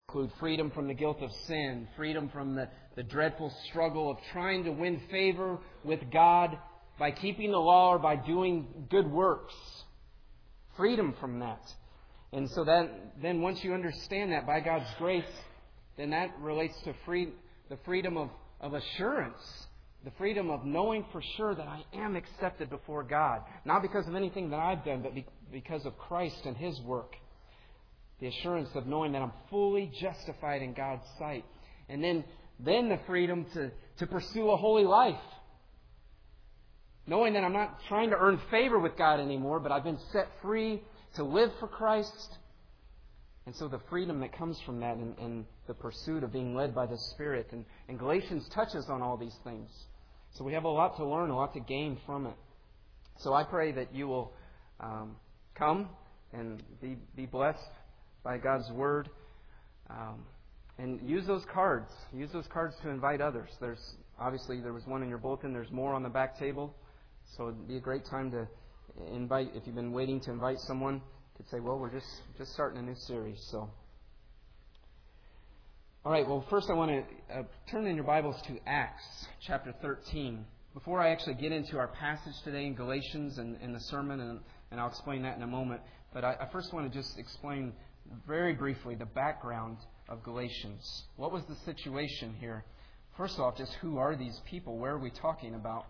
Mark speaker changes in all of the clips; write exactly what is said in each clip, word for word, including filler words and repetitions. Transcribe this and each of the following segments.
Speaker 1: include freedom from the guilt of sin, freedom from the, the dreadful struggle of trying to win favor with God by keeping the law or by doing good works. Freedom from that. And so that then once you understand that by God's grace, then that relates to free, the freedom of, of assurance. The freedom of knowing for sure that I am accepted before God. Not because of anything that I've done, but be, because of Christ and His work. The assurance of knowing that I'm fully justified in God's sight. And then, then the freedom to, to pursue a holy life. Knowing that I'm not trying to earn favor with God anymore, but I've been set free to live for Christ. And so the freedom that comes from that and, and the pursuit of being led by the Spirit. And, and Galatians touches on all these things. So we have a lot to learn, a lot to gain from it. So I pray that you will um, come and be, be blessed by God's Word. Um, and use those cards. Use those cards to invite others. There's obviously there was one in your bulletin. There's more on the back table. So it'd be a great time to invite, if you've been waiting to invite someone, you could say, well, we're just, just starting a new series. So, all right, well, first I want to uh, turn in your Bibles to Acts chapter thirteen. Before I actually get into our passage today in Galatians and, and the sermon, and, and I'll explain that in a moment, but I, I first want to just explain very briefly the background of Galatians. What was the situation here? First off, just who are these people? Where are we talking about?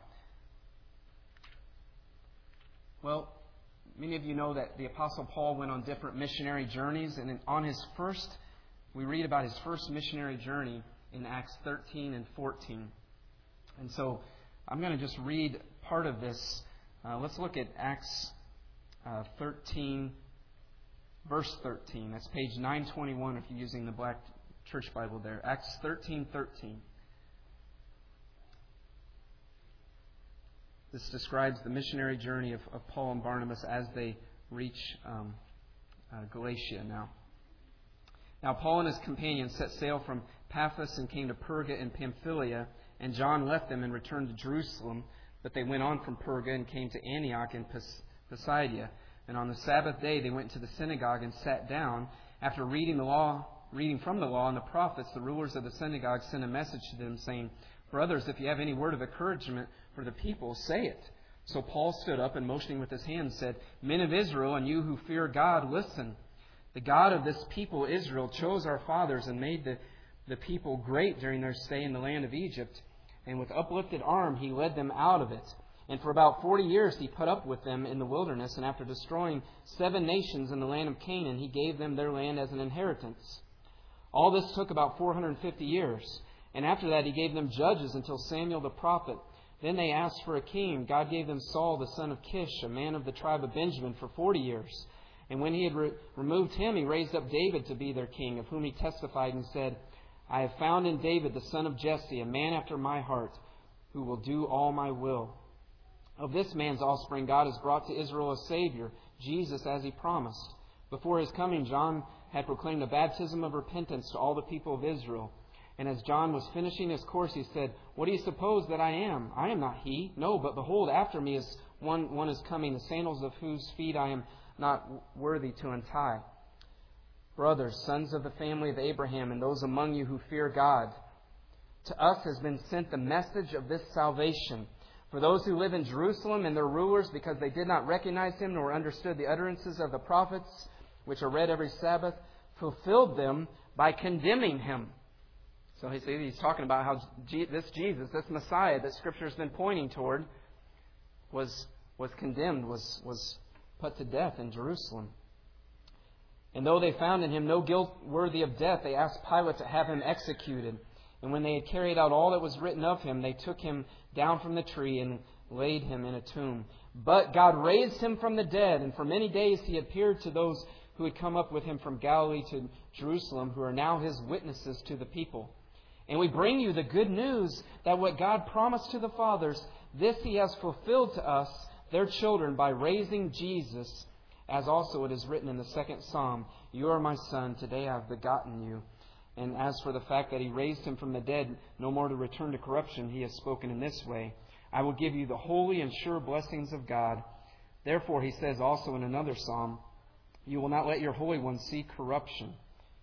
Speaker 1: Well, many of you know that the Apostle Paul went on different missionary journeys, and on his first, we read about his first missionary journey in Acts thirteen and fourteen. And so I'm going to just read part of this. Uh, let's look at Acts uh, thirteen, verse thirteen. That's page nine twenty-one if you're using the Black Church Bible there. Acts thirteen thirteen. This describes the missionary journey of, of Paul and Barnabas as they reach um, uh, Galatia now. Now Paul and his companions set sail from Paphos and came to Perga in Pamphylia, and John left them and returned to Jerusalem. But they went on from Perga and came to Antioch in Pis- Pisidia. And on the Sabbath day they went to the synagogue and sat down. After reading the law, reading from the law and the prophets, the rulers of the synagogue sent a message to them, saying, "Brothers, if you have any word of encouragement for the people, say it." So Paul stood up and motioning with his hand said, "Men of Israel, and you who fear God, listen. The God of this people Israel chose our fathers and made the, the people great during their stay in the land of Egypt. And with uplifted arm he led them out of it. And for about forty years he put up with them in the wilderness. And after destroying seven nations in the land of Canaan, he gave them their land as an inheritance. All this took about four hundred fifty years. And after that he gave them judges until Samuel the prophet. Then they asked for a king. God gave them Saul the son of Kish, a man of the tribe of Benjamin, for forty years. And when he had re- removed him, he raised up David to be their king, of whom he testified and said, I have found in David the son of Jesse, a man after my heart, who will do all my will. Of this man's offspring God has brought to Israel a Savior, Jesus, as he promised. Before his coming, John had proclaimed a baptism of repentance to all the people of Israel. And as John was finishing his course, he said, What do you suppose that I am? I am not he. No, but behold, after me is one, one is coming, the sandals of whose feet I am not worthy to untie. Brothers, sons of the family of Abraham, and those among you who fear God, to us has been sent the message of this salvation. For those who live in Jerusalem and their rulers, because they did not recognize him nor understood the utterances of the prophets, which are read every Sabbath, fulfilled them by condemning him. So he's talking about how this Jesus, this Messiah that Scripture has been pointing toward, was was condemned, was was put to death in Jerusalem. And though they found in him no guilt worthy of death, they asked Pilate to have him executed. And when they had carried out all that was written of him, they took him down from the tree and laid him in a tomb. But God raised him from the dead, and for many days he appeared to those who had come up with him from Galilee to Jerusalem, who are now his witnesses to the people. And we bring you the good news that what God promised to the fathers, this he has fulfilled to us, their children, by raising Jesus, as also it is written in the second Psalm, You are my son, today I have begotten you. And as for the fact that he raised him from the dead, no more to return to corruption, he has spoken in this way, I will give you the holy and sure blessings of God. Therefore, he says also in another Psalm, You will not let your Holy One see corruption.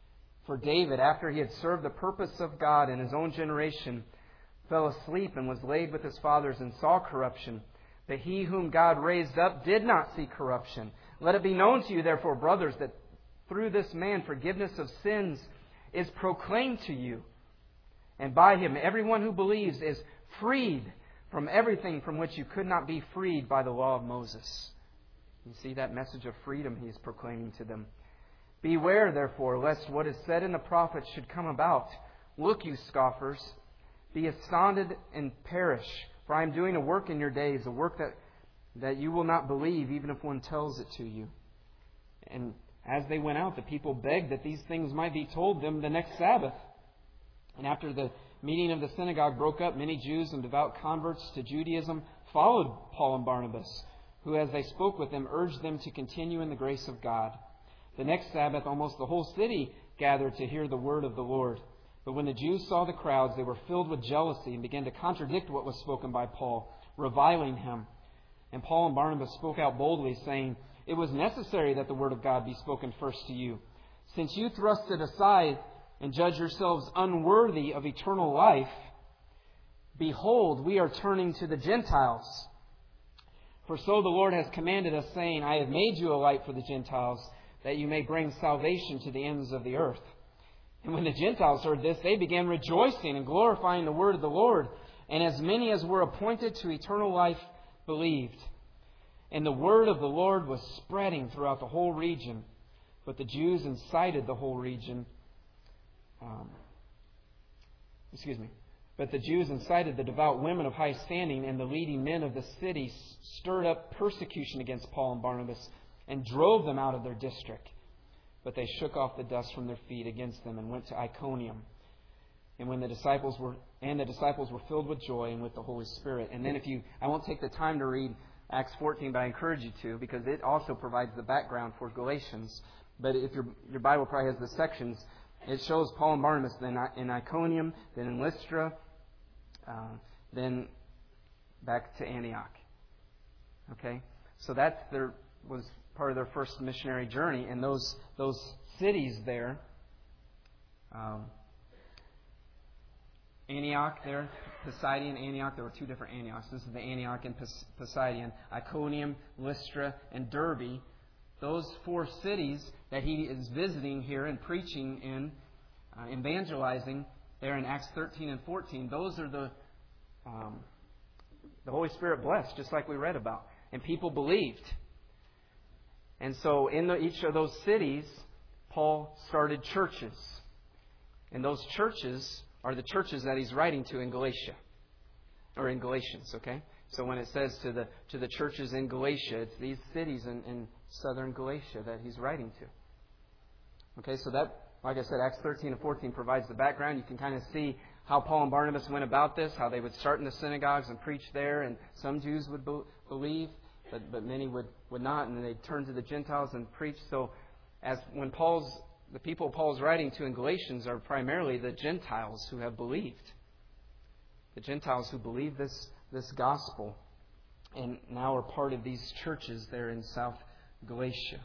Speaker 1: For David, after he had served the purpose of God in his own generation, fell asleep and was laid with his fathers and saw corruption. But he whom God raised up did not see corruption. Let it be known to you, therefore, brothers, that through this man forgiveness of sins is proclaimed to you. And by him everyone who believes is freed from everything from which you could not be freed by the law of Moses. You see that message of freedom he is proclaiming to them. Beware, therefore, lest what is said in the prophets should come about. Look, you scoffers, be astounded and perish. For I am doing a work in your days, a work that, that you will not believe, even if one tells it to you. And as they went out, the people begged that these things might be told them the next Sabbath. And after the meeting of the synagogue broke up, many Jews and devout converts to Judaism followed Paul and Barnabas, who, as they spoke with them, urged them to continue in the grace of God. The next Sabbath, almost the whole city gathered to hear the word of the Lord. But when the Jews saw the crowds, they were filled with jealousy and began to contradict what was spoken by Paul, reviling him. And Paul and Barnabas spoke out boldly, saying, "It was necessary that the word of God be spoken first to you. Since you thrust it aside and judge yourselves unworthy of eternal life, behold, we are turning to the Gentiles. For so the Lord has commanded us, saying, I have made you a light for the Gentiles, that you may bring salvation to the ends of the earth." And when the Gentiles heard this, they began rejoicing and glorifying the word of the Lord. And as many as were appointed to eternal life believed. And the word of the Lord was spreading throughout the whole region. But the Jews incited the whole region. Um, excuse me. But the Jews incited the devout women of high standing and the leading men of the city, stirred up persecution against Paul and Barnabas, and drove them out of their district. But they shook off the dust from their feet against them and went to Iconium. And when the disciples were and the disciples were filled with joy and with the Holy Spirit. And then if you I won't take the time to read Acts fourteen, but I encourage you to, because it also provides the background for Galatians. But if your your Bible probably has the sections, it shows Paul and Barnabas then in Iconium, then in Lystra, uh, then back to Antioch. Okay? So that there was part of their first missionary journey, and those those cities there, um, Antioch there, Pisidian, Antioch. There were two different Antiochs. This is the Antioch and Pisidian, Iconium, Lystra, and Derbe. Those four cities that he is visiting here and preaching in, uh, evangelizing there in Acts thirteen and fourteen. Those are the um, the Holy Spirit blessed, just like we read about, and people believed. And so in the, each of those cities, Paul started churches. And those churches are the churches that he's writing to in Galatia. Or in Galatians, okay? So when it says to the to the churches in Galatia, it's these cities in, in southern Galatia that he's writing to. Okay, so that, like I said, Acts thirteen and fourteen provides the background. You can kind of see how Paul and Barnabas went about this, how they would start in the synagogues and preach there, and some Jews would be, believe. But, but many would, would not, and then they'd turn to the Gentiles and preach. So, as when Paul's the people Paul's writing to in Galatians are primarily the Gentiles who have believed, the Gentiles who believe this this gospel, and now are part of these churches there in South Galatia.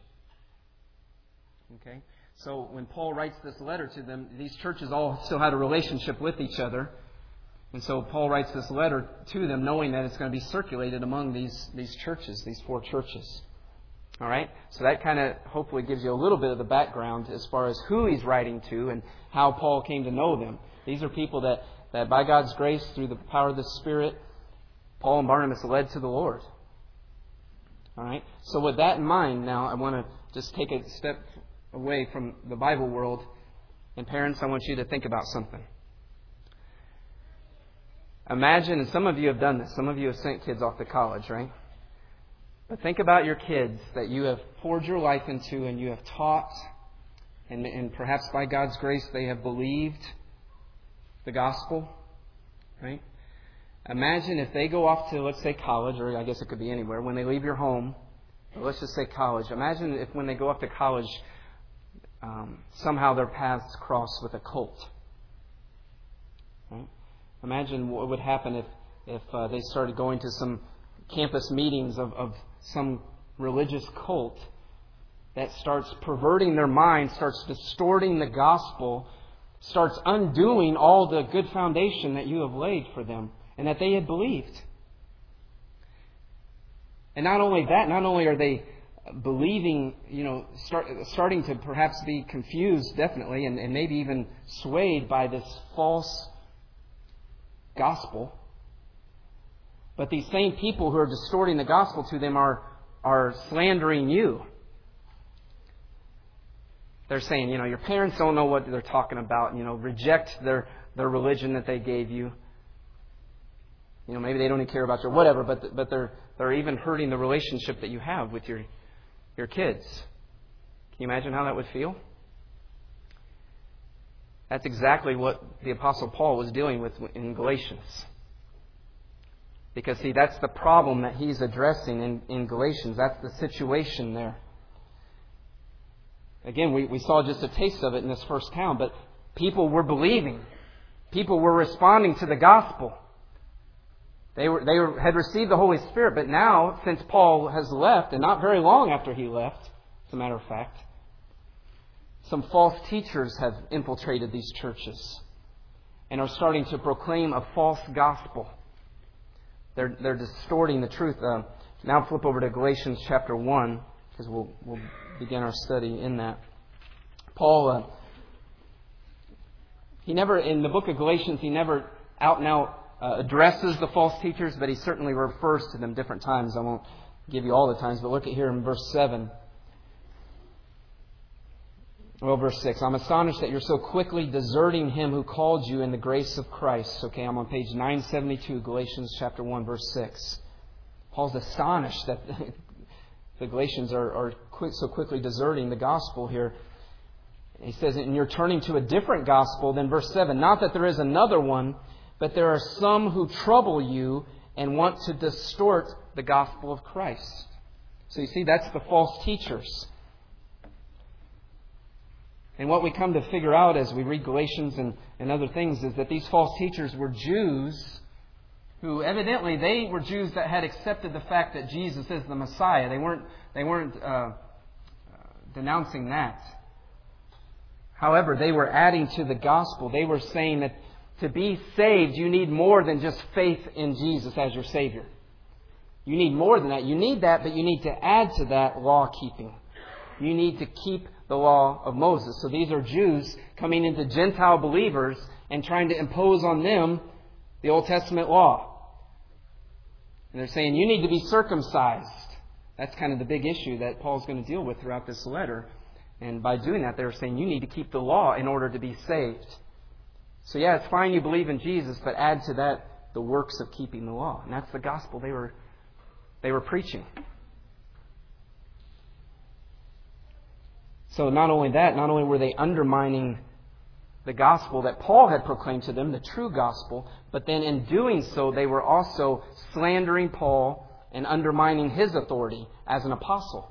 Speaker 1: Okay, so when Paul writes this letter to them, these churches all still had a relationship with each other. And so Paul writes this letter to them knowing that it's going to be circulated among these, these churches, these four churches. All right? So that kind of hopefully gives you a little bit of the background as far as who he's writing to and how Paul came to know them. These are people that, that by God's grace, through the power of the Spirit, Paul and Barnabas led to the Lord. All right? So with that in mind, now I want to just take a step away from the Bible world. And parents, I want you to think about something. Imagine, and some of you have done this, some of you have sent kids off to college, right? But think about your kids that you have poured your life into and you have taught, and, and perhaps by God's grace they have believed the gospel, right? Imagine if they go off to, let's say, college, or I guess it could be anywhere, when they leave your home, or let's just say college. Imagine if when they go off to college, um, somehow their paths cross with a cult, right? Imagine what would happen if, if uh, they started going to some campus meetings of, of some religious cult that starts perverting their mind, starts distorting the gospel, starts undoing all the good foundation that you have laid for them and that they had believed. And not only that, not only are they believing, you know, start, starting to perhaps be confused, definitely, and, and maybe even swayed by this false gospel, but these same people who are distorting the gospel to them are, are slandering you. They're saying, you know, your parents don't know what they're talking about. You know, reject their, their religion that they gave you. You know, maybe they don't even care about you or whatever, but but they're they're even hurting the relationship that you have with your your kids. Can you imagine how that would feel? That's exactly what the Apostle Paul was dealing with in Galatians. Because, see, that's the problem that he's addressing in, in Galatians. That's the situation there. Again, we, we saw just a taste of it in this first town, but people were believing. People were responding to the gospel. They were they were, had received the Holy Spirit, but now, since Paul has left, and not very long after he left, as a matter of fact, some false teachers have infiltrated these churches and are starting to proclaim a false gospel. They're they're distorting the truth. Uh, now flip over to Galatians chapter one, because we'll we'll begin our study in that. Paul, uh, he never, in the book of Galatians, he never out and out uh, addresses the false teachers, but he certainly refers to them different times. I won't give you all the times, but look at here in verse seven. Well, verse six. I'm astonished that you're so quickly deserting Him who called you in the grace of Christ. Okay, I'm on page nine seventy-two, Galatians chapter one, verse six. Paul's astonished that the Galatians are, are quick, so quickly deserting the gospel here. He says, and you're turning to a different gospel than verse seven. Not that there is another one, but there are some who trouble you and want to distort the gospel of Christ. So you see, that's the false teachers. And what we come to figure out as we read Galatians and, and other things is that these false teachers were Jews who evidently they were Jews that had accepted the fact that Jesus is the Messiah. They weren't they weren't uh, uh, denouncing that. However, they were adding to the gospel. They were saying that to be saved, you need more than just faith in Jesus as your Savior. You need more than that. You need that, but you need to add to that law-keeping. You need to keep the law of Moses. So these are Jews coming into Gentile believers and trying to impose on them the Old Testament law. And they're saying, you need to be circumcised. That's kind of the big issue that Paul's going to deal with throughout this letter. And by doing that, they're saying you need to keep the law in order to be saved. So yeah, it's fine you believe in Jesus, but add to that the works of keeping the law. And that's the gospel they were they were preaching. So not only that, not only were they undermining the gospel that Paul had proclaimed to them, the true gospel, but then in doing so, they were also slandering Paul and undermining his authority as an apostle.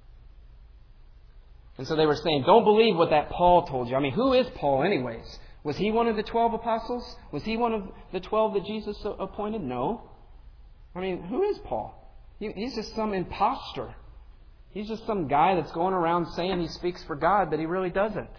Speaker 1: And so they were saying, don't believe what that Paul told you. I mean, who is Paul anyways? Was he one of the twelve apostles? Was he one of the twelve that Jesus appointed? No. I mean, who is Paul? He, he's just some imposter. He's just some guy that's going around saying he speaks for God, but he really doesn't.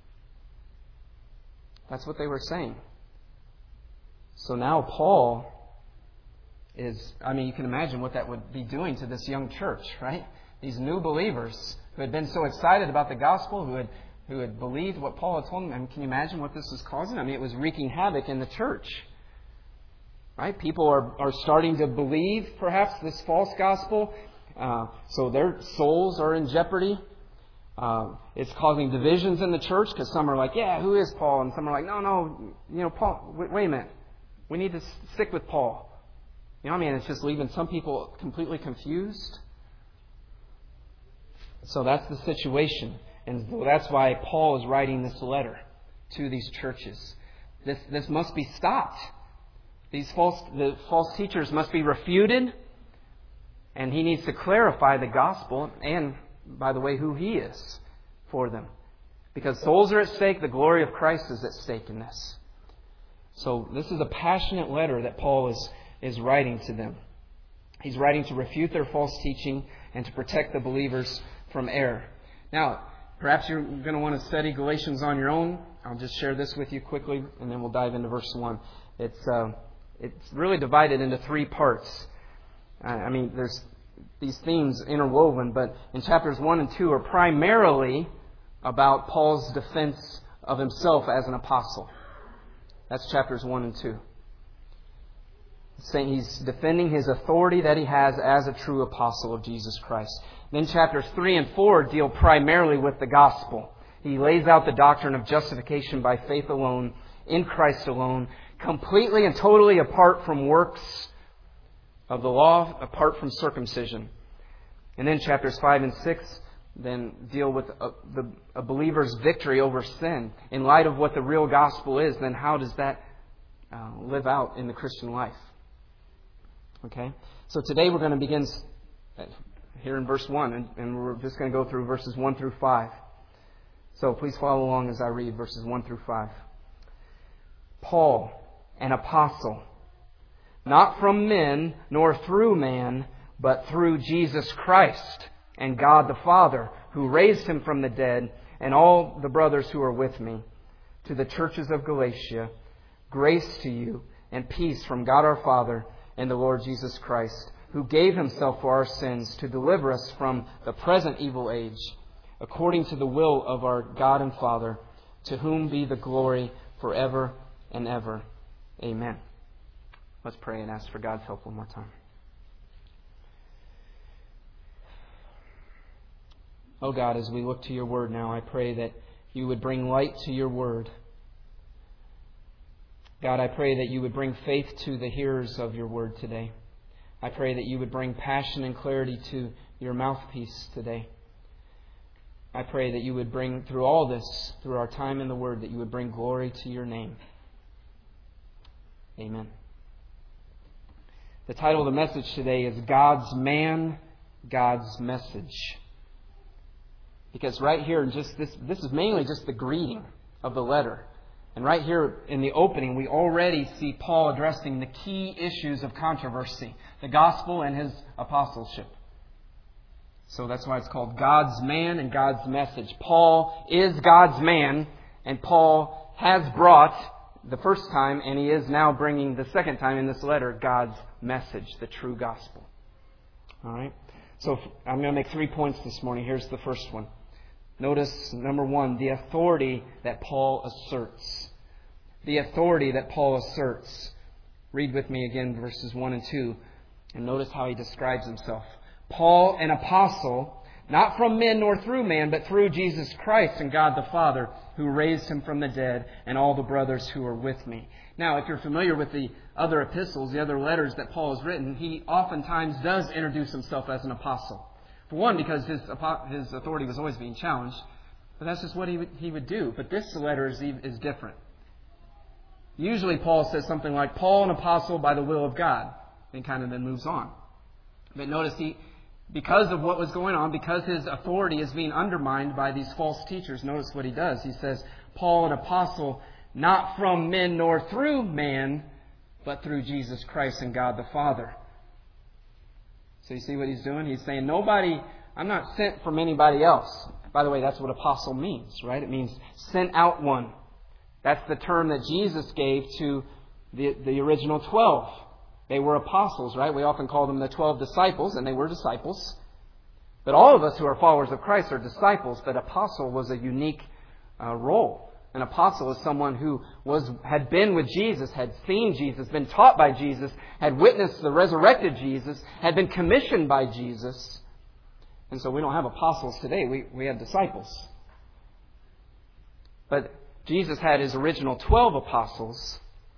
Speaker 1: That's what they were saying. So now Paul is, I mean, you can imagine what that would be doing to this young church, right? These new believers who had been so excited about the gospel, who had who had believed what Paul had told them. I mean, can you imagine what this was causing? I mean, it was wreaking havoc in the church. Right? People are, are starting to believe, perhaps, this false gospel. Uh, so their souls are in jeopardy. Uh, it's causing divisions in the church because some are like, yeah, who is Paul? And some are like, no, no, you know, Paul, wait, wait a minute. We need to stick with Paul. You know what I mean? It's just leaving some people completely confused. So that's the situation. And so that's why Paul is writing this letter to these churches. This this must be stopped. These false the false teachers must be refuted. And he needs to clarify the gospel and, by the way, who he is for them. Because souls are at stake, the glory of Christ is at stake in this. So this is a passionate letter that Paul is, is writing to them. He's writing to refute their false teaching and to protect the believers from error. Now, perhaps you're going to want to study Galatians on your own. I'll just share this with you quickly, and then we'll dive into verse one. It's uh, it's really divided into three parts. I mean, there's these themes interwoven, but in chapters one and two are primarily about Paul's defense of himself as an apostle. That's chapters one and two. Saying he's defending his authority that he has as a true apostle of Jesus Christ. Then chapters three and four deal primarily with the gospel. He lays out the doctrine of justification by faith alone, in Christ alone, completely and totally apart from works of the law, apart from circumcision. And then chapters five and six then deal with a, the, a believer's victory over sin. In light of what the real gospel is, then how does that uh, live out in the Christian life? Okay? So today we're going to begin here in verse one, and, and we're just going to go through verses one through five. So please follow along as I read verses one through five. Paul, an apostle, not from men nor through man, but through Jesus Christ and God the Father, who raised him from the dead, and all the brothers who are with me, to the churches of Galatia, grace to you and peace from God our Father and the Lord Jesus Christ, who gave himself for our sins to deliver us from the present evil age, according to the will of our God and Father, to whom be the glory forever and ever. Amen. Let's pray and ask for God's help one more time. Oh God, as we look to your word now, I pray that you would bring light to your word. God, I pray that you would bring faith to the hearers of your word today. I pray that you would bring passion and clarity to your mouthpiece today. I pray that you would bring, through all this, through our time in the word, that you would bring glory to your name. Amen. The title of the message today is God's Man, God's Message. Because right here, just this, this is mainly just the greeting of the letter. And right here in the opening, we already see Paul addressing the key issues of controversy, the gospel and his apostleship. So that's why it's called God's Man and God's Message. Paul is God's man, and Paul has brought the first time, and he is now bringing the second time in this letter, God's message, the true gospel. All right? So I'm going to make three points this morning. Here's the first one. Notice, number one, the authority that Paul asserts. The authority that Paul asserts. Read with me again verses one and two, and notice how he describes himself. Paul, an apostle, not from men nor through man, but through Jesus Christ and God the Father, who raised him from the dead, and all the brothers who are with me. Now, if you're familiar with the other epistles, the other letters that Paul has written, he oftentimes does introduce himself as an apostle. For one, because his his authority was always being challenged, but that's just what he would, he would do. But this letter is, is different. Usually Paul says something like, Paul, an apostle by the will of God, and kind of then moves on. But notice he, because of what was going on, because his authority is being undermined by these false teachers, notice what he does. He says, Paul, an apostle, not from men nor through man, but through Jesus Christ and God the Father. So you see what he's doing? He's saying, nobody, I'm not sent from anybody else. By the way, that's what apostle means, right? It means sent out one. That's the term that Jesus gave to the, the original twelve. They were apostles, right? We often call them the twelve disciples, and they were disciples. But all of us who are followers of Christ are disciples, but apostle was a unique uh, role. An apostle is someone who was had been with Jesus, had seen Jesus, been taught by Jesus, had witnessed the resurrected Jesus, had been commissioned by Jesus. And so we don't have apostles today. We, we have disciples. But Jesus had his original twelve apostles.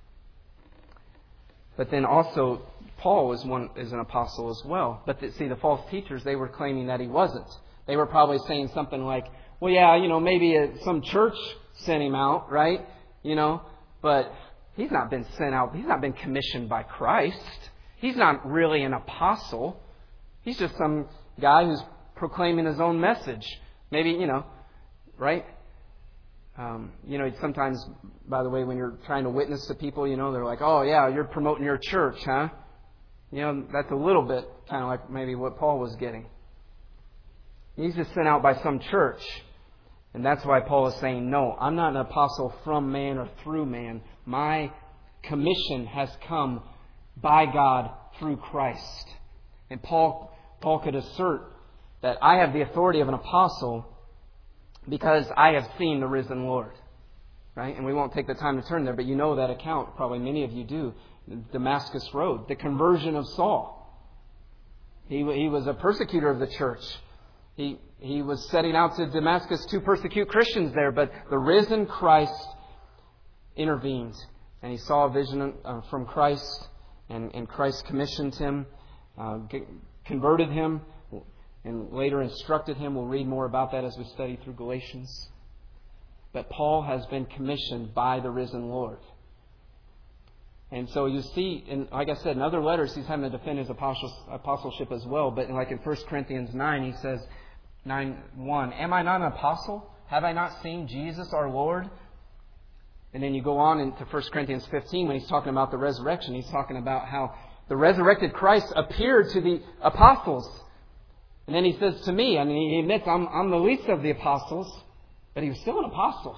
Speaker 1: But then also Paul is one is an apostle as well. But the, see, the false teachers, they were claiming that he wasn't. They were probably saying something like, well, yeah, you know, maybe a, some church sent him out, right? You know, but he's not been sent out. He's not been commissioned by Christ. He's not really an apostle. He's just some guy who's proclaiming his own message. Maybe, you know, right? Um, you know, sometimes, by the way, when you're trying to witness to people, you know, they're like, oh, yeah, you're promoting your church, huh? You know, that's a little bit kind of like maybe what Paul was getting. He's just sent out by some church. And that's why Paul is saying, no, I'm not an apostle from man or through man. My commission has come by God through Christ. And Paul, Paul could assert that I have the authority of an apostle because I have seen the risen Lord. Right? And we won't take the time to turn there, but you know that account. Probably many of you do. The Damascus Road, the conversion of Saul. He, he was a persecutor of the church. He, he was setting out to Damascus to persecute Christians there, but the risen Christ intervened. And he saw a vision uh, from Christ, and, and Christ commissioned him, uh, converted him, and later instructed him. We'll read more about that as we study through Galatians. But Paul has been commissioned by the risen Lord. And so you see, in, like I said, in other letters, he's having to defend his apostleship as well. But like in First Corinthians nine, he says, nine one, am I not an apostle? Have I not seen Jesus our Lord? And then you go on into First Corinthians fifteen when he's talking about the resurrection. He's talking about how the resurrected Christ appeared to the apostles. And then he says to me, I mean, he admits I'm, I'm the least of the apostles, but he was still an apostle.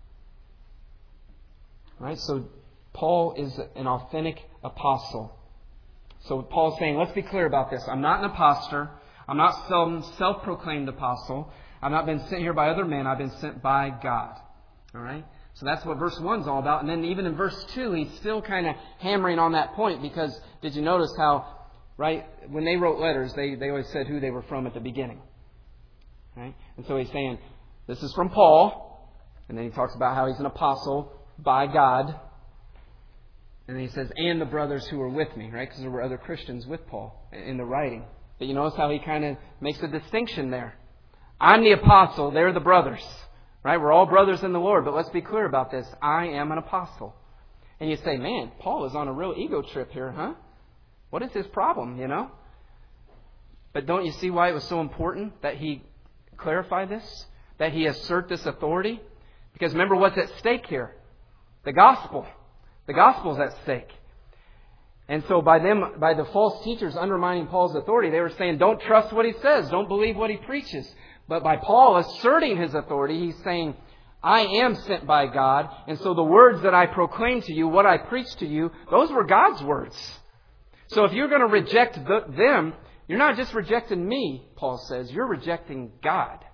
Speaker 1: Right? So Paul is an authentic apostle. So Paul's saying, let's be clear about this. I'm not an imposter. I'm not some self-proclaimed apostle. I've not been sent here by other men. I've been sent by God. All right? So that's what verse one is all about. And then even in verse two, he's still kind of hammering on that point because did you notice how, right, when they wrote letters, they, they always said who they were from at the beginning. Right? And so he's saying, this is from Paul. And then he talks about how he's an apostle by God. And then he says, and the brothers who were with me, right? Because there were other Christians with Paul in the writing. But you notice how he kind of makes a distinction there. I'm the apostle, they're the brothers. Right? We're all brothers in the Lord, but let's be clear about this. I am an apostle. And you say, man, Paul is on a real ego trip here, huh? What is his problem, you know? But don't you see why it was so important that he clarify this? That he assert this authority? Because remember what's at stake here? The gospel. The gospel's at stake. And so by them, by the false teachers undermining Paul's authority, they were saying, don't trust what he says. Don't believe what he preaches. But by Paul asserting his authority, he's saying, I am sent by God. And so the words that I proclaim to you, what I preach to you, those were God's words. So if you're going to reject the, them, you're not just rejecting me, Paul says. You're rejecting God.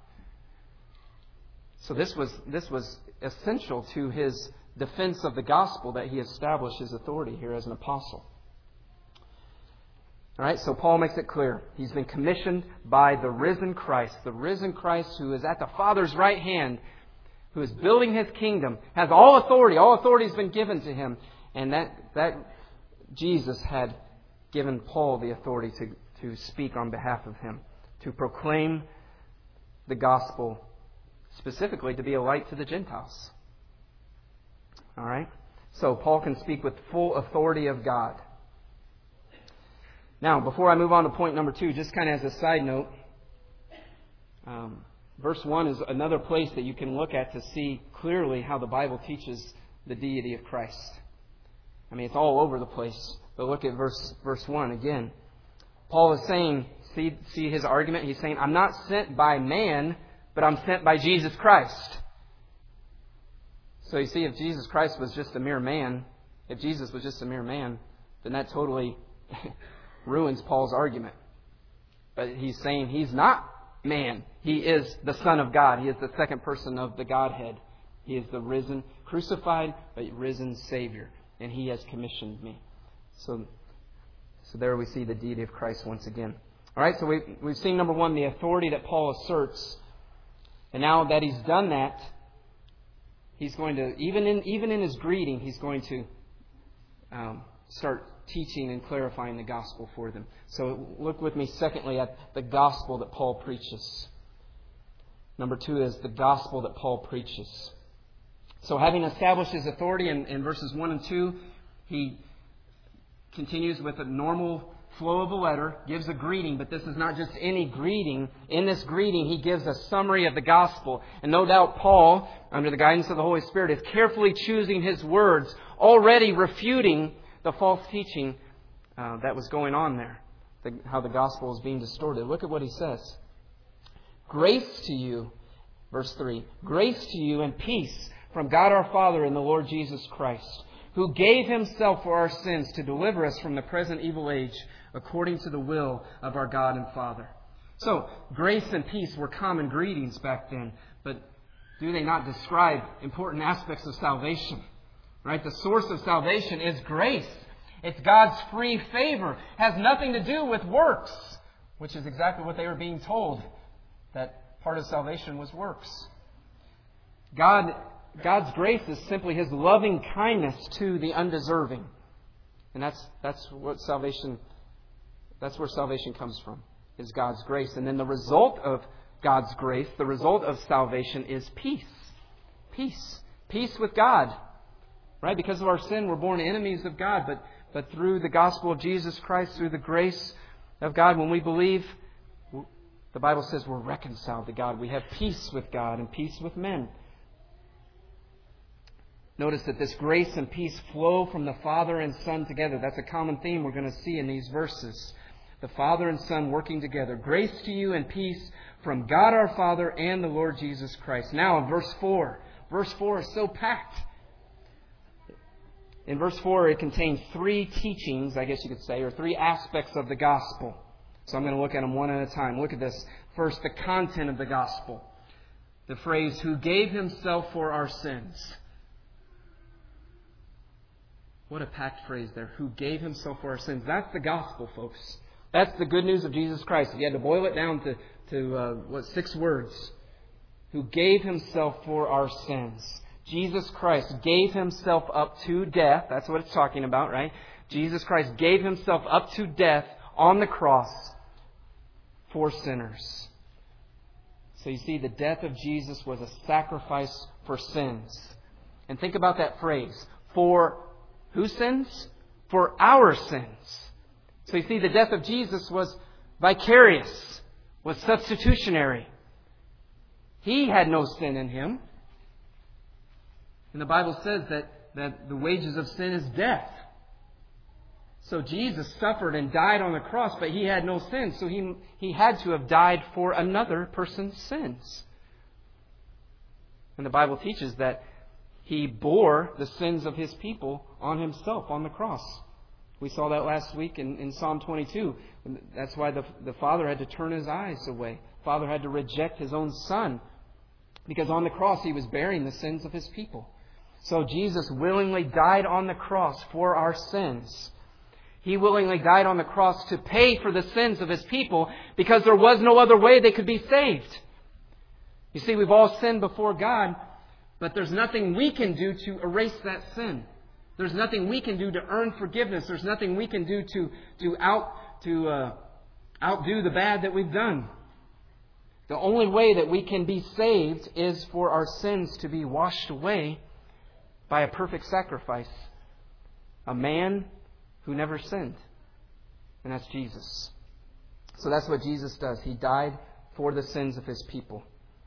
Speaker 1: So this was, this was essential to his defense of the gospel that he established his authority here as an apostle. All right, so Paul makes it clear. He's been commissioned by the risen Christ. The risen Christ who is at the Father's right hand, who is building His kingdom, has all authority. All authority has been given to Him. And that, that Jesus had given Paul the authority to, to speak on behalf of Him, to proclaim the gospel, specifically to be a light to the Gentiles. All right? So Paul can speak with full authority of God. Now, before I move on to point number two, just kind of as a side note, um, verse one is another place that you can look at to see clearly how the Bible teaches the deity of Christ. I mean, it's all over the place, but look at verse verse one again. Paul is saying, see, see his argument? He's saying, I'm not sent by man, but I'm sent by Jesus Christ. So you see, if Jesus Christ was just a mere man, if Jesus was just a mere man, then that totally ruins Paul's argument. But he's saying he's not man. He is the Son of God. He is the second person of the Godhead. He is the risen, crucified, but risen Savior. And He has commissioned me. So, so there we see the deity of Christ once again. All right, so we, we've seen, number one, the authority that Paul asserts. And now that he's done that, he's going to, even in, even in his greeting, he's going to um, start teaching and clarifying the gospel for them. So look with me secondly at the gospel that Paul preaches. Number two is the gospel that Paul preaches. So having established his authority in, in verses one and two, he continues with a normal flow of a letter, gives a greeting, but this is not just any greeting. In this greeting, he gives a summary of the gospel. And no doubt Paul, under the guidance of the Holy Spirit, is carefully choosing his words, already refuting the false teaching uh, that was going on there, the, how the gospel is being distorted. Look at what he says. Grace to you, verse three, grace to you and peace from God our Father and the Lord Jesus Christ, who gave Himself for our sins to deliver us from the present evil age, according to the will of our God and Father. So, grace and peace were common greetings back then, but do they not describe important aspects of salvation? Right? The source of salvation is grace. It's God's free favor. It has nothing to do with works, which is exactly what they were being told, that part of salvation was works. God, God's grace is simply His loving kindness to the undeserving. And that's that's what salvation that's where salvation comes from, is God's grace. And then the result of God's grace, the result of salvation is peace. Peace. Peace with God. Right? Because of our sin, we're born enemies of God. But, but through the gospel of Jesus Christ, through the grace of God, when we believe, the Bible says we're reconciled to God. We have peace with God and peace with men. Notice that this grace and peace flow from the Father and Son together. That's a common theme we're going to see in these verses. The Father and Son working together. Grace to you and peace from God our Father and the Lord Jesus Christ. Now in verse four. Verse four is so packed. In verse four it contains three teachings, I guess you could say, or three aspects of the gospel. So I'm going to look at them one at a time. Look at this. First, the content of the gospel. The phrase, who gave Himself for our sins. What a packed phrase there. Who gave Himself for our sins. That's the gospel, folks. That's the good news of Jesus Christ. If you had to boil it down to, to uh, what, six words. Who gave Himself for our sins. Jesus Christ gave Himself up to death. That's what it's talking about, right? Jesus Christ gave Himself up to death on the cross for sinners. So you see, the death of Jesus was a sacrifice for sins. And think about that phrase. For whose sins? For our sins. So you see, the death of Jesus was vicarious, was substitutionary. He had no sin in Him. And the Bible says that, that the wages of sin is death. So Jesus suffered and died on the cross, but He had no sin. So He, he had to have died for another person's sins. And the Bible teaches that He bore the sins of His people on Himself on the cross. We saw that last week in, in Psalm twenty-two. That's why the, the Father had to turn His eyes away. The Father had to reject His own Son, because on the cross He was bearing the sins of His people. So Jesus willingly died on the cross for our sins. He willingly died on the cross to pay for the sins of His people, because there was no other way they could be saved. You see, we've all sinned before God, but there's nothing we can do to erase that sin. There's nothing we can do to earn forgiveness. There's nothing we can do to, to, out, to uh, outdo the bad that we've done. The only way that we can be saved is for our sins to be washed away by a perfect sacrifice. A man who never sinned. And that's Jesus. So that's what Jesus does. He died for the sins of His people.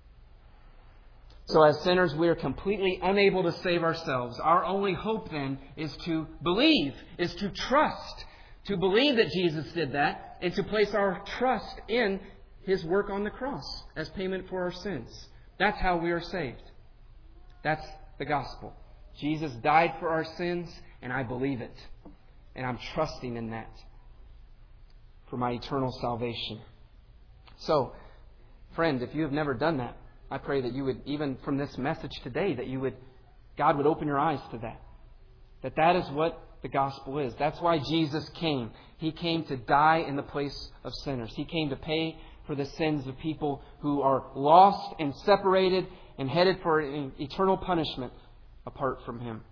Speaker 1: So as sinners, we are completely unable to save ourselves. Our only hope then is to believe, is to trust. To believe that Jesus did that, and to place our trust in His work on the cross as payment for our sins. That's how we are saved. That's the gospel. Jesus died for our sins, and I believe it. And I'm trusting in that for my eternal salvation. So, friend, if you have never done that, I pray that you would, even from this message today, that you would, God would open your eyes to that. That that is what the gospel is. That's why Jesus came. He came to die in the place of sinners. He came to pay for the sins of people who are lost and separated and headed for an eternal punishment apart from Him.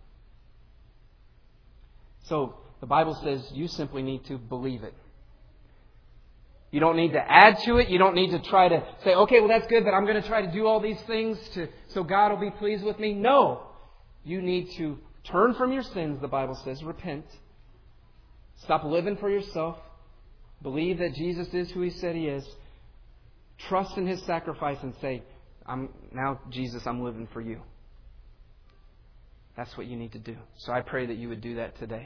Speaker 1: So, the Bible says you simply need to believe it. You don't need to add to it. You don't need to try to say, okay, well that's good, but I'm going to try to do all these things to so God will be pleased with me. No. You need to turn from your sins, the Bible says. Repent. Stop living for yourself. Believe that Jesus is who He said He is. Trust in His sacrifice and say, I'm now, Jesus, I'm living for You. That's what you need to do. So I pray that you would do that today.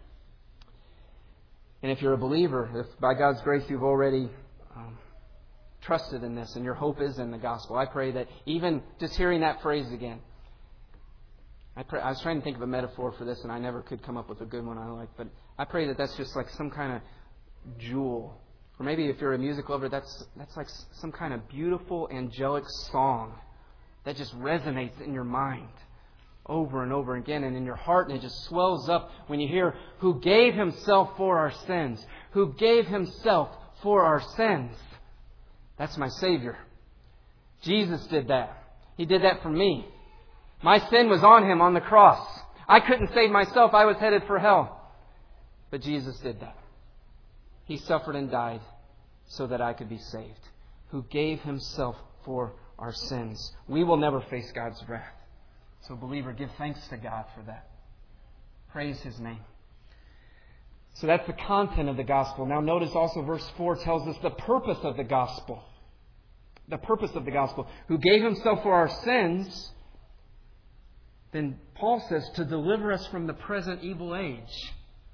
Speaker 1: And if you're a believer, if by God's grace you've already um, trusted in this and your hope is in the gospel, I pray that even just hearing that phrase again, I, pray, I was trying to think of a metaphor for this and I never could come up with a good one I like, but I pray that that's just like some kind of jewel. Or maybe if you're a music lover, that's that's like some kind of beautiful angelic song that just resonates in your mind over and over again and in your heart, and it just swells up when you hear who gave Himself for our sins, who gave Himself for our sins. That's my Savior. Jesus did that. He did that for me. My sin was on Him on the cross. I couldn't save myself. I was headed for hell. But Jesus did that. He suffered and died so that I could be saved. Who gave Himself for our sins. We will never face God's wrath. So, believer, give thanks to God for that. Praise His name. So that's the content of the gospel. Now notice also verse four tells us the purpose of the gospel. The purpose of the gospel. Who gave Himself for our sins. Then Paul says to deliver us from the present evil age.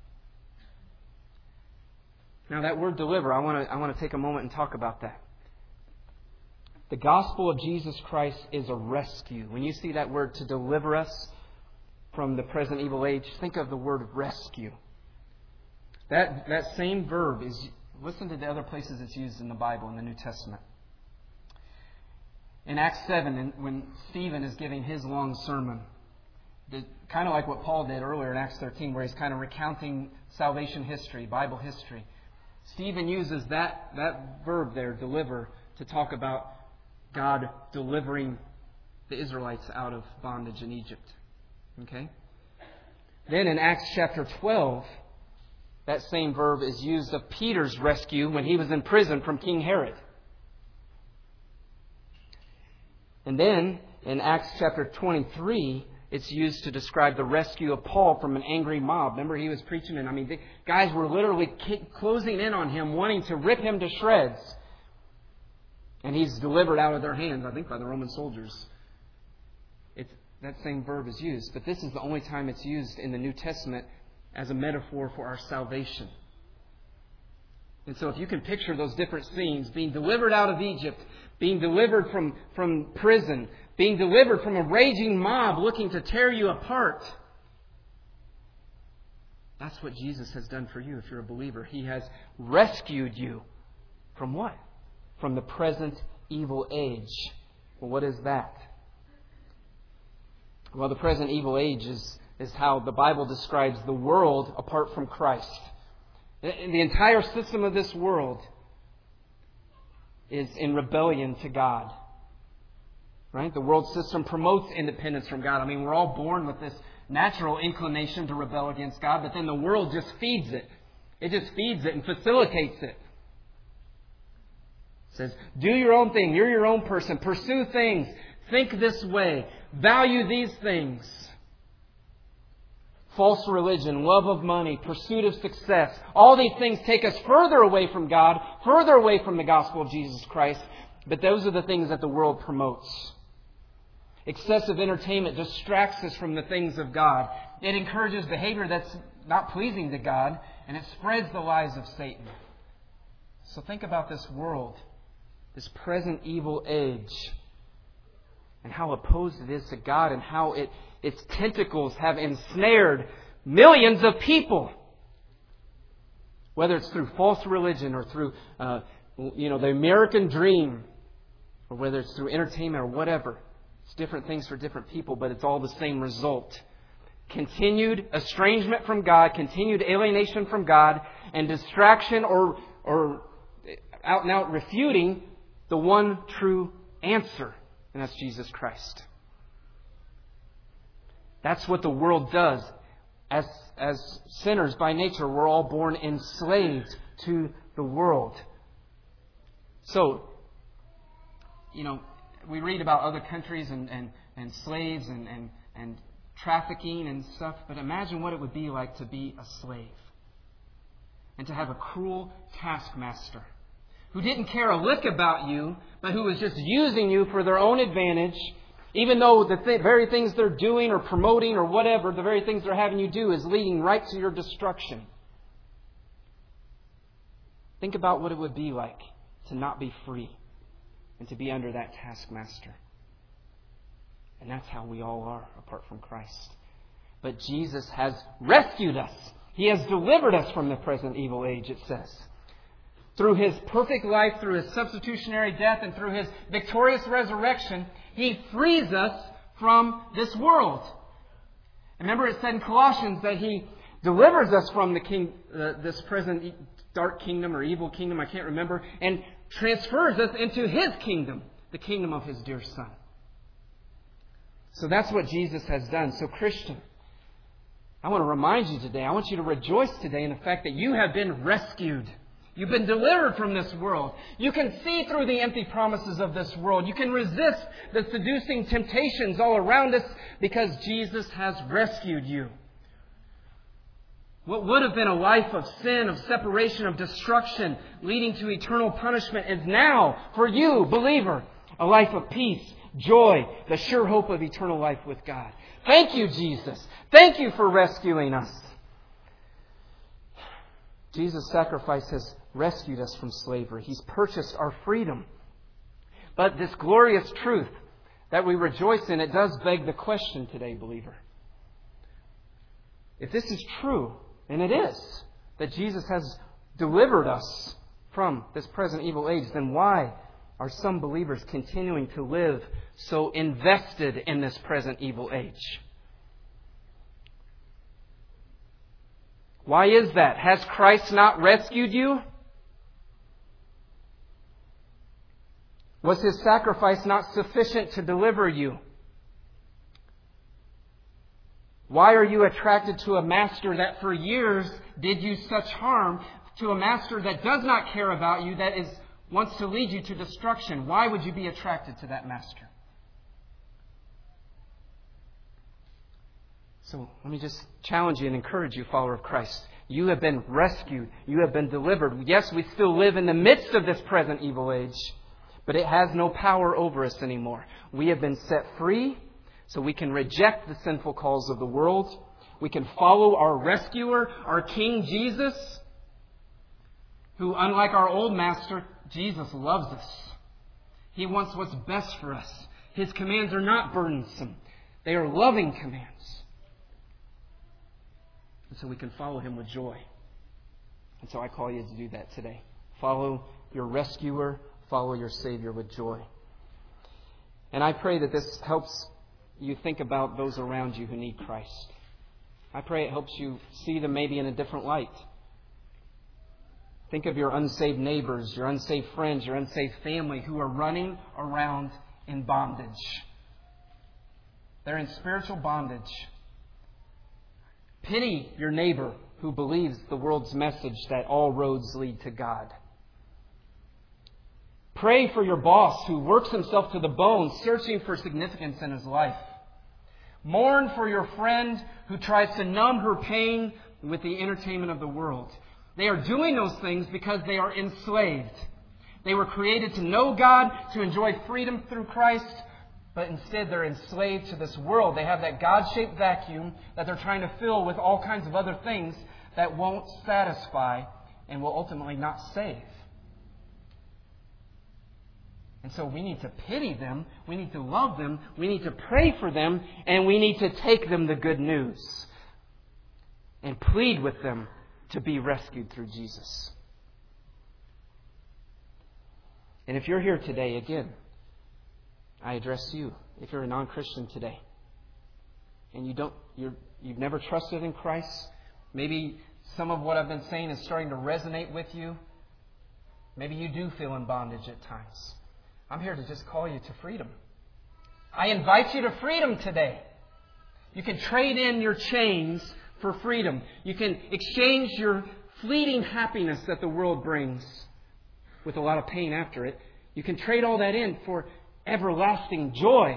Speaker 1: Now that word deliver, I want to I want to take a moment and talk about that. The gospel of Jesus Christ is a rescue. When you see that word to deliver us from the present evil age, think of the word rescue. That that same verb is, listen to the other places it's used in the Bible, in the New Testament. In Acts seven, when Stephen is giving his long sermon, kind of like what Paul did earlier in Acts thirteen, where he's kind of recounting salvation history, Bible history. Stephen uses that, that verb there, deliver, to talk about God delivering the Israelites out of bondage in Egypt. Okay? Then in Acts chapter twelve, that same verb is used of Peter's rescue when he was in prison from King Herod. And then in Acts chapter twenty-three, it's used to describe the rescue of Paul from an angry mob. Remember, he was preaching, and I mean, the guys were literally closing in on him, wanting to rip him to shreds. And he's delivered out of their hands, I think, by the Roman soldiers. It's, that same verb is used. But this is the only time it's used in the New Testament as a metaphor for our salvation. And so if you can picture those different scenes, being delivered out of Egypt, being delivered from, from prison, being delivered from a raging mob looking to tear you apart. That's what Jesus has done for you if you're a believer. He has rescued you from what? From the present evil age. Well, what is that? Well, the present evil age is, is how the Bible describes the world apart from Christ. The entire system of this world is in rebellion to God. Right? The world system promotes independence from God. I mean, we're all born with this natural inclination to rebel against God, but then the world just feeds it. It just feeds it and facilitates it. It says, do your own thing. You're your own person. Pursue things. Think this way. Value these things. False religion, love of money, pursuit of success. All these things take us further away from God, further away from the gospel of Jesus Christ. But those are the things that the world promotes. Excessive entertainment distracts us from the things of God. It encourages behavior that's not pleasing to God, and it spreads the lies of Satan. So think about this world, this present evil age, and how opposed it is to God, and how it, its tentacles have ensnared millions of people. Whether it's through false religion or through uh, you know, the American dream, or whether it's through entertainment or whatever. It's different things for different people, but it's all the same result. Continued estrangement from God, continued alienation from God, and distraction or, or out and out refuting the one true answer. And that's Jesus Christ. That's what the world does. As, as sinners by nature, we're all born enslaved to the world. So, you know, we read about other countries and, and, and slaves and, and, and trafficking and stuff, but imagine what it would be like to be a slave. And to have a cruel taskmaster who didn't care a lick about you, but who was just using you for their own advantage, even though the th- very things they're doing or promoting or whatever, the very things they're having you do is leading right to your destruction. Think about what it would be like to not be free, and to be under that taskmaster. And that's how we all are apart from Christ. But Jesus has rescued us. He has delivered us from the present evil age, it says. Through His perfect life, through His substitutionary death, and through His victorious resurrection, He frees us from this world. Remember, it said in Colossians that He delivers us from the king, uh, this present dark kingdom or evil kingdom, I can't remember, and transfers us into His kingdom, the kingdom of His dear Son. So that's what Jesus has done. So Christian, I want to remind you today, I want you to rejoice today in the fact that you have been rescued. You've been delivered from this world. You can see through the empty promises of this world. You can resist the seducing temptations all around us because Jesus has rescued you. What would have been a life of sin, of separation, of destruction, leading to eternal punishment is now, for you, believer, a life of peace, joy, the sure hope of eternal life with God. Thank you, Jesus. Thank you for rescuing us. Jesus' sacrifice has rescued us from slavery. He's purchased our freedom. But this glorious truth that we rejoice in, it does beg the question today, believer. If this is true, and it is, that Jesus has delivered us from this present evil age, then why are some believers continuing to live so invested in this present evil age? Why is that? Has Christ not rescued you? Was His sacrifice not sufficient to deliver you? Why are you attracted to a master that for years did you such harm, to a master that does not care about you, that is wants to lead you to destruction? Why would you be attracted to that master? So let me just challenge you and encourage you, follower of Christ. You have been rescued. You have been delivered. Yes, we still live in the midst of this present evil age, but it has no power over us anymore. We have been set free, so we can reject the sinful calls of the world. We can follow our rescuer, our King Jesus, who, unlike our old master, Jesus loves us. He wants what's best for us. His commands are not burdensome. They are loving commands. And so we can follow Him with joy. And so I call you to do that today. Follow your rescuer. Follow your Savior with joy. And I pray that this helps you think about those around you who need Christ. I pray it helps you see them maybe in a different light. Think of your unsaved neighbors, your unsaved friends, your unsaved family who are running around in bondage. They're in spiritual bondage. Pity your neighbor who believes the world's message that all roads lead to God. Pray for your boss who works himself to the bone, searching for significance in his life. Mourn for your friend who tries to numb her pain with the entertainment of the world. They are doing those things because they are enslaved. They were created to know God, to enjoy freedom through Christ, but instead they're enslaved to this world. They have that God-shaped vacuum that they're trying to fill with all kinds of other things that won't satisfy and will ultimately not save. And so we need to pity them, we need to love them, we need to pray for them, and we need to take them the good news and plead with them to be rescued through Jesus. And if you're here today, again, I address you. If you're a non-Christian today, and you don't, you're, you've never trusted in Christ, maybe some of what I've been saying is starting to resonate with you. Maybe you do feel in bondage at times. I'm here to just call you to freedom. I invite you to freedom today. You can trade in your chains for freedom. You can exchange your fleeting happiness that the world brings with a lot of pain after it. You can trade all that in for everlasting joy.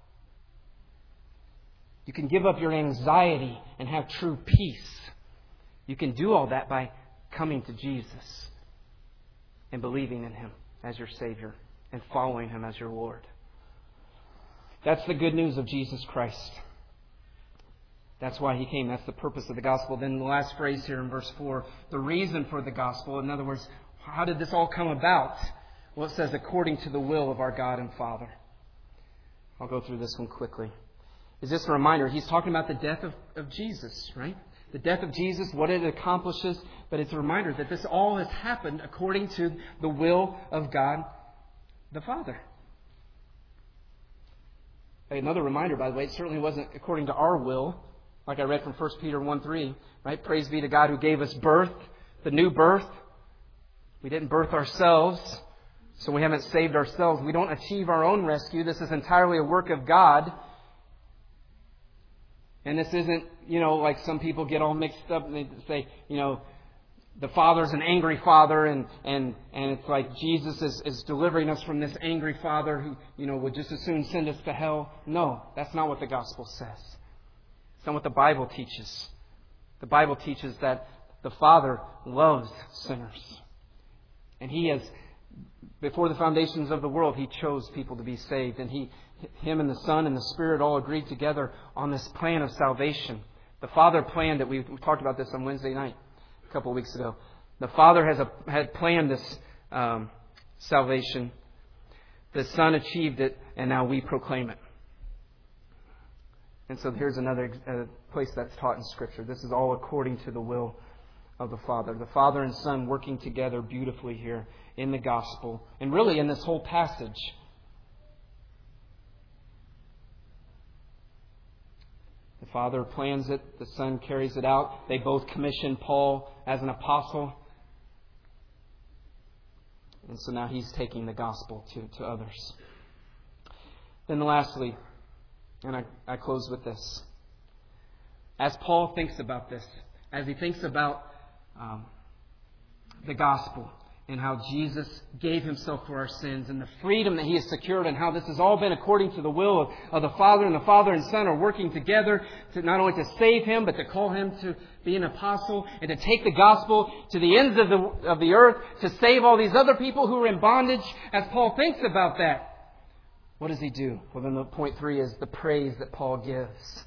Speaker 1: You can give up your anxiety and have true peace. You can do all that by coming to Jesus and believing in Him as your Savior and following Him as your Lord. That's the good news of Jesus Christ. That's why He came. That's the purpose of the gospel. Then the last phrase here in verse four, the reason for the gospel. In other words, how did this all come about? Well, it says, according to the will of our God and Father. I'll go through this one quickly. Is this a reminder? He's talking about the death of, of Jesus, right? The death of Jesus, what it accomplishes, but it's a reminder that this all has happened according to the will of God the Father. Another reminder, by the way, it certainly wasn't according to our will, like I read from First Peter one three, right? Praise be to God who gave us birth, the new birth. We didn't birth ourselves, so we haven't saved ourselves. We don't achieve our own rescue. This is entirely a work of God. And this isn't, you know, like some people get all mixed up and they say, you know, the Father's an angry Father and, and, and it's like Jesus is, is delivering us from this angry Father who, you know, would just as soon send us to hell. No, that's not what the gospel says. It's not what the Bible teaches. The Bible teaches that the Father loves sinners. And He has, before the foundations of the world, He chose people to be saved. And He, Him and the Son and the Spirit all agreed together on this plan of salvation. The Father planned it. We, we talked about this on Wednesday night, a couple of weeks ago. The Father has a, had planned this um, salvation. The Son achieved it, and now we proclaim it. And so here's another uh, place that's taught in Scripture. This is all according to the will of the Father. The Father and Son working together beautifully here in the gospel, and really in this whole passage. The Father plans it, the Son carries it out. They both commission Paul as an apostle. And so now he's taking the gospel to, to others. Then lastly, and I, I close with this. As Paul thinks about this, as he thinks about um, the gospel and how Jesus gave Himself for our sins and the freedom that He has secured and how this has all been according to the will of, of the Father, and the Father and Son are working together to not only to save Him but to call Him to be an apostle and to take the gospel to the ends of the, of the earth to save all these other people who are in bondage. As Paul thinks about that, what does he do? Well, then the point three is the praise that Paul gives.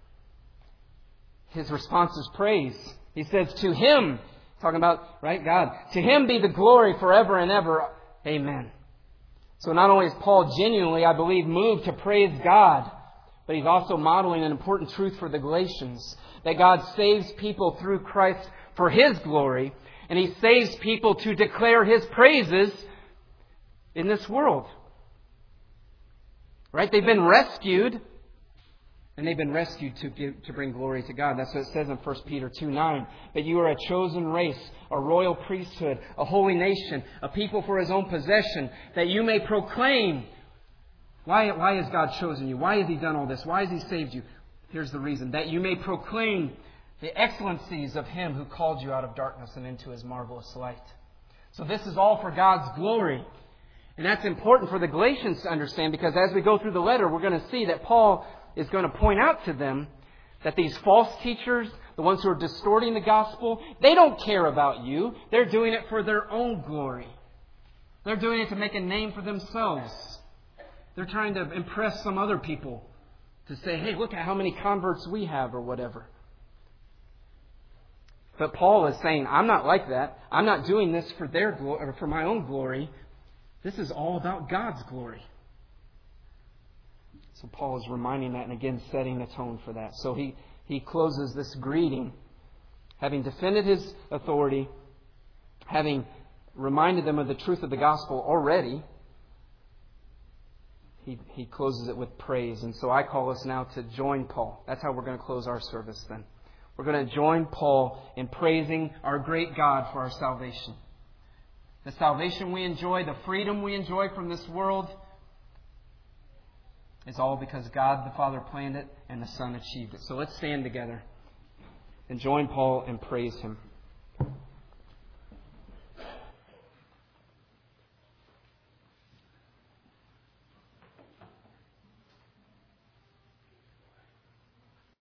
Speaker 1: His response is praise. He says, to Him, talking about, right, God, to Him be the glory forever and ever. Amen. So not only is Paul genuinely, I believe, moved to praise God, but he's also modeling an important truth for the Galatians, that God saves people through Christ for His glory, and He saves people to declare His praises in this world. Right? They've been rescued, and they've been rescued to give, to bring glory to God. That's what it says in First Peter two nine. That you are a chosen race, a royal priesthood, a holy nation, a people for His own possession, that you may proclaim. Why, why has God chosen you? Why has He done all this? Why has He saved you? Here's the reason. That you may proclaim the excellencies of Him who called you out of darkness and into His marvelous light. So this is all for God's glory. And that's important for the Galatians to understand, because as we go through the letter, we're going to see that Paul is going to point out to them that these false teachers, the ones who are distorting the gospel, they don't care about you. They're doing it for their own glory. They're doing it to make a name for themselves. They're trying to impress some other people to say, hey, look at how many converts we have or whatever. But Paul is saying, I'm not like that. I'm not doing this for their glory or for my own glory. This is all about God's glory. So Paul is reminding that and again setting the tone for that. So he, he closes this greeting, having defended his authority, having reminded them of the truth of the gospel already. He, he closes it with praise. And so I call us now to join Paul. That's how we're going to close our service then. We're going to join Paul in praising our great God for our salvation. The salvation we enjoy, the freedom we enjoy from this world, is all because God the Father planned it and the Son achieved it. So let's stand together and join Paul and praise Him.